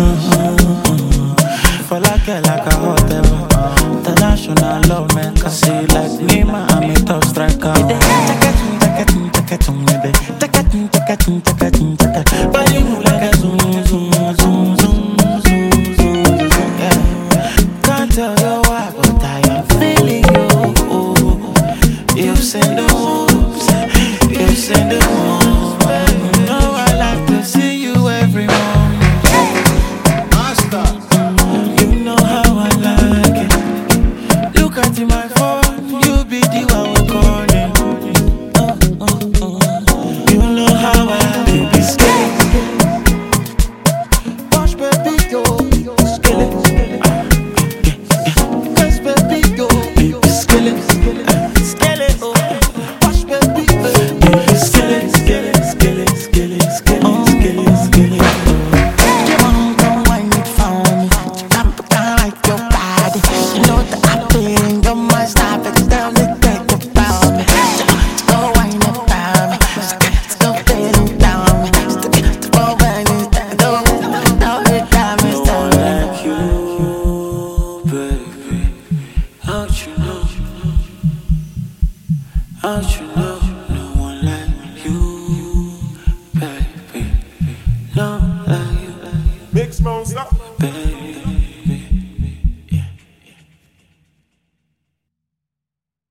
For like a hot ever. International love maker. See like Nima, I'm a top striker. Body move like a zoom, zoom, zoom, zoom, zoom, zoom. Yeah. Can't tell you why, but I am feeling you. You've seen the moves, you've seen the moves. You know I like to see you every morning. Master. You know how I like it. Look at my phone, you be the one we're calling. You know how I like it. Wash baby yo, skillet. Yes baby yo, skillet. Skillet, oh. Wash baby, baby, skillet, skillet, skillet, skillet, skillet, skillet, skillet. You wanna come wind it for me? You come down like your body. You know that I feel you must stop it down to take about me. Go wind it for me. Go feel it down me. Go wind it down. Now it got me down. No one like you, baby. Don't you know? Don't you know? No one like you, baby. No one like you. Mix monster.